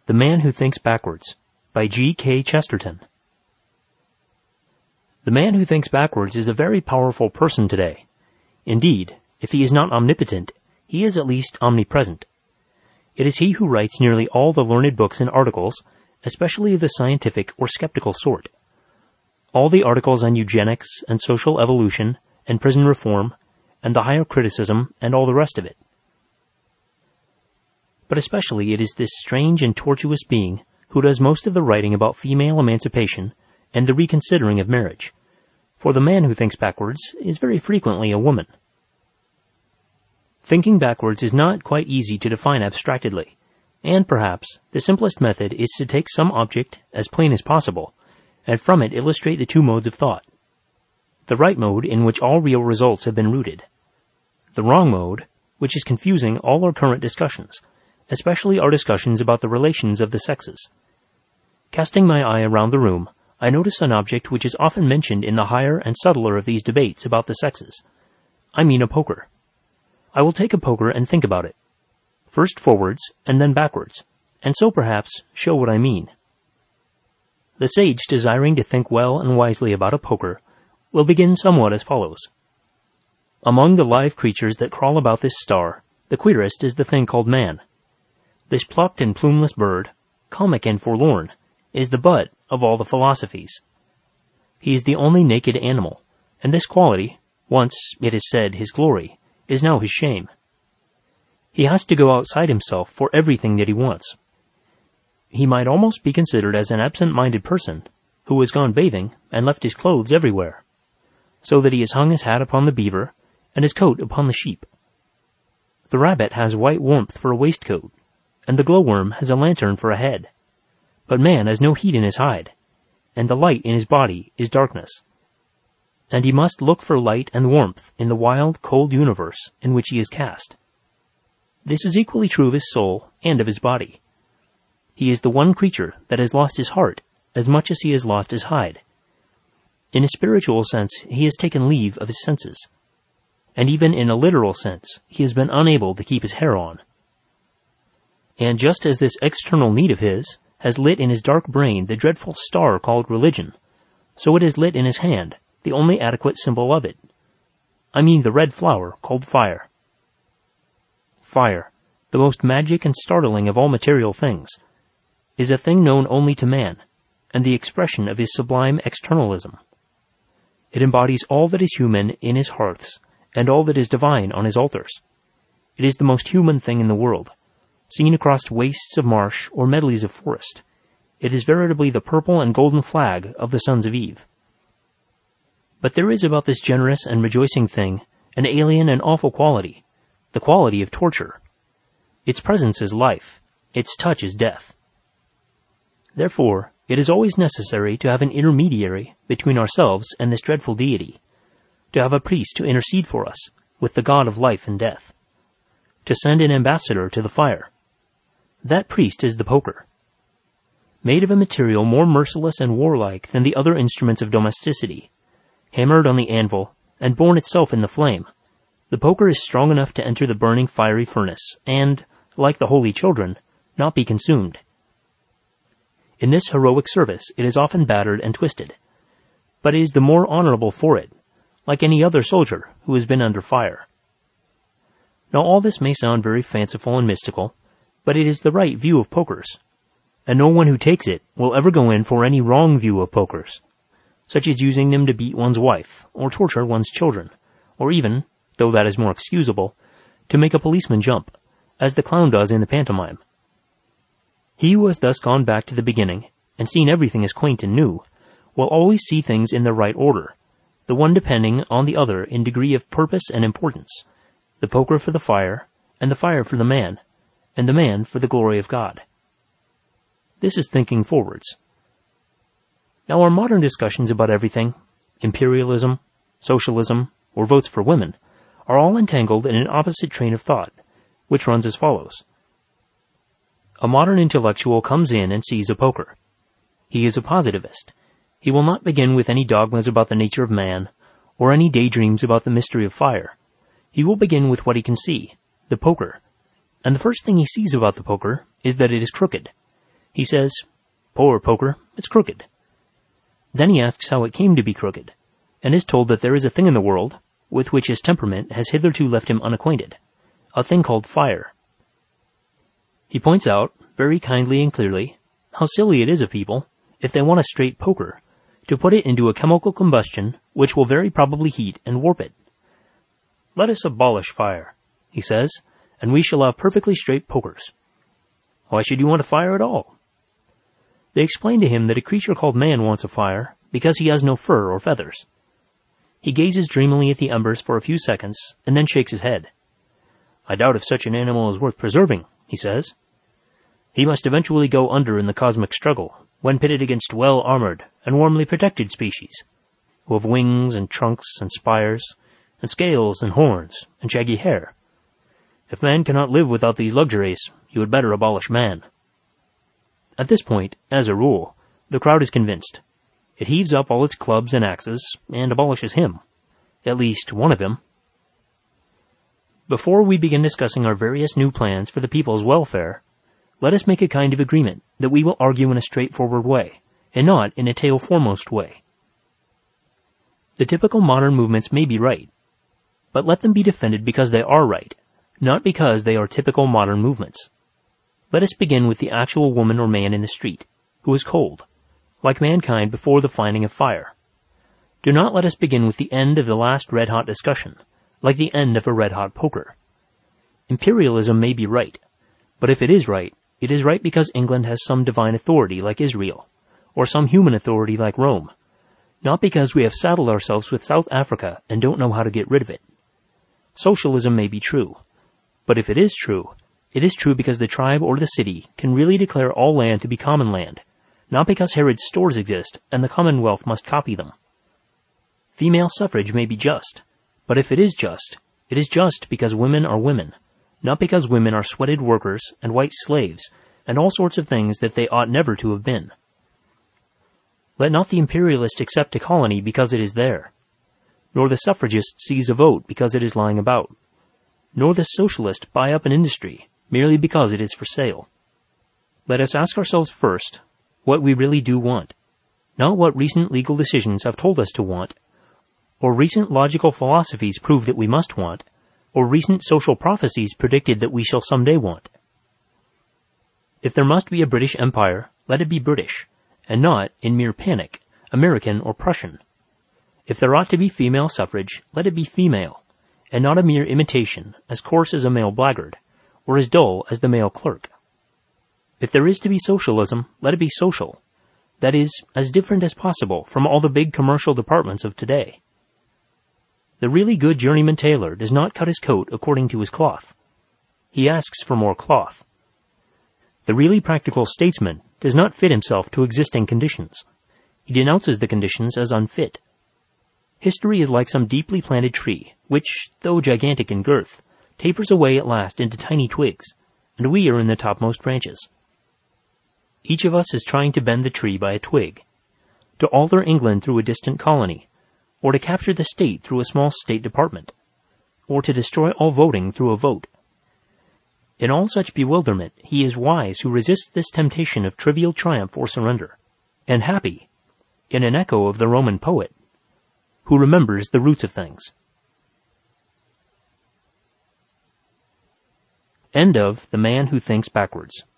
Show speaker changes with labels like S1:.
S1: The Man Who Thinks Backwards by G. K. Chesterton. The man who thinks backwards is a very powerful person today. Indeed, if he is not omnipotent, he is at least omnipresent. It is he who writes nearly all the learned books and articles, especially of the scientific or skeptical sort. All the articles on eugenics and social evolution and prison reform and the higher criticism and all the rest of it. But especially it is this strange and tortuous being who does most of the writing about female emancipation and the reconsidering of marriage, for the man who thinks backwards is very frequently a woman. Thinking backwards is not quite easy to define abstractedly, and perhaps the simplest method is to take some object as plain as possible, and from it illustrate the two modes of thought. The right mode in which all real results have been rooted. The wrong mode, which is confusing all our current discussions, especially our discussions about the relations of the sexes. Casting my eye around the room, I notice an object which is often mentioned in the higher and subtler of these debates about the sexes. I mean a poker. I will take a poker and think about it, first forwards and then backwards, and so perhaps show what I mean. The sage desiring to think well and wisely about a poker will begin somewhat as follows. Among the live creatures that crawl about this star, the queerest is the thing called man. This plucked and plumeless bird, comic and forlorn, is the butt of all the philosophies. He is the only naked animal, and this quality, once, it is said, his glory, is now his shame. He has to go outside himself for everything that he wants. He might almost be considered as an absent-minded person who has gone bathing and left his clothes everywhere, so that he has hung his hat upon the beaver and his coat upon the sheep. The rabbit has white warmth for a waistcoat, and the glowworm has a lantern for a head. But man has no heat in his hide, and the light in his body is darkness. And he must look for light and warmth in the wild, cold universe in which he is cast. This is equally true of his soul and of his body. He is the one creature that has lost his heart as much as he has lost his hide. In a spiritual sense, he has taken leave of his senses. And even in a literal sense, he has been unable to keep his hair on. And just as this external need of his has lit in his dark brain the dreadful star called religion, so it has lit in his hand the only adequate symbol of it. I mean the red flower called fire. Fire, the most magic and startling of all material things, is a thing known only to man, and the expression of his sublime externalism. It embodies all that is human in his hearths, and all that is divine on his altars. It is the most human thing in the world. Seen across wastes of marsh or medleys of forest, it is veritably the purple and golden flag of the sons of Eve. But there is about this generous and rejoicing thing an alien and awful quality, the quality of torture. Its presence is life, its touch is death. Therefore, it is always necessary to have an intermediary between ourselves and this dreadful deity, to have a priest to intercede for us with the God of life and death, to send an ambassador to the fire. That priest is the poker. Made of a material more merciless and warlike than the other instruments of domesticity, hammered on the anvil and born itself in the flame, the poker is strong enough to enter the burning fiery furnace and, like the holy children, not be consumed. In this heroic service it is often battered and twisted, but it is the more honorable for it, like any other soldier who has been under fire. Now all this may sound very fanciful and mystical, but it is the right view of pokers, and no one who takes it will ever go in for any wrong view of pokers, such as using them to beat one's wife, or torture one's children, or even, though that is more excusable, to make a policeman jump, as the clown does in the pantomime. He who has thus gone back to the beginning, and seen everything as quaint and new, will always see things in their right order, the one depending on the other in degree of purpose and importance, the poker for the fire, and the fire for the man for the glory of God. This is thinking forwards. Now our modern discussions about everything, imperialism, socialism, or votes for women, are all entangled in an opposite train of thought, which runs as follows. A modern intellectual comes in and sees a poker. He is a positivist. He will not begin with any dogmas about the nature of man, or any daydreams about the mystery of fire. He will begin with what he can see, the poker. And the first thing he sees about the poker is that it is crooked. He says, "Poor poker, it's crooked." Then he asks how it came to be crooked, and is told that there is a thing in the world with which his temperament has hitherto left him unacquainted, a thing called fire. He points out, very kindly and clearly, how silly it is of people, if they want a straight poker, to put it into a chemical combustion which will very probably heat and warp it. "Let us abolish fire," he says, "and we shall have perfectly straight pokers." Why should you want a fire at all? They explain to him that a creature called man wants a fire because he has no fur or feathers. He gazes dreamily at the embers for a few seconds and then shakes his head. "I doubt if such an animal is worth preserving," he says. "He must eventually go under in the cosmic struggle when pitted against well-armored and warmly protected species, who have wings and trunks and spires and scales and horns and shaggy hair. If man cannot live without these luxuries, you had better abolish man." At this point, as a rule, the crowd is convinced. It heaves up all its clubs and axes and abolishes him. At least one of them. Before we begin discussing our various new plans for the people's welfare, let us make a kind of agreement that we will argue in a straightforward way, and not in a tail-foremost way. The typical modern movements may be right, but let them be defended because they are right, not because they are typical modern movements. Let us begin with the actual woman or man in the street, who is cold, like mankind before the finding of fire. Do not let us begin with the end of the last red-hot discussion, like the end of a red-hot poker. Imperialism may be right, but if it is right because England has some divine authority like Israel, or some human authority like Rome, not because we have saddled ourselves with South Africa and don't know how to get rid of it. Socialism may be true, but if it is true because the tribe or the city can really declare all land to be common land, not because Herod's stores exist and the Commonwealth must copy them. Female suffrage may be just, but if it is just because women are women, not because women are sweated workers and white slaves and all sorts of things that they ought never to have been. Let not the imperialist accept a colony because it is there, nor the suffragist seize a vote because it is lying about, nor the socialist buy up an industry merely because it is for sale. Let us ask ourselves first what we really do want, not what recent legal decisions have told us to want, or recent logical philosophies prove that we must want, or recent social prophecies predicted that we shall someday want. If there must be a British Empire, let it be British, and not, in mere panic, American or Prussian. If there ought to be female suffrage, let it be female, and not a mere imitation, as coarse as a male blackguard, or as dull as the male clerk. If there is to be socialism, let it be social, that is, as different as possible from all the big commercial departments of today. The really good journeyman tailor does not cut his coat according to his cloth. He asks for more cloth. The really practical statesman does not fit himself to existing conditions. He denounces the conditions as unfit. History is like some deeply planted tree, which, though gigantic in girth, tapers away at last into tiny twigs, and we are in the topmost branches. Each of us is trying to bend the tree by a twig, to alter England through a distant colony, or to capture the state through a small state department, or to destroy all voting through a vote. In all such bewilderment, he is wise who resists this temptation of trivial triumph or surrender, and happy, in an echo of the Roman poet, who remembers the roots of things. End of The Man Who Thinks Backwards.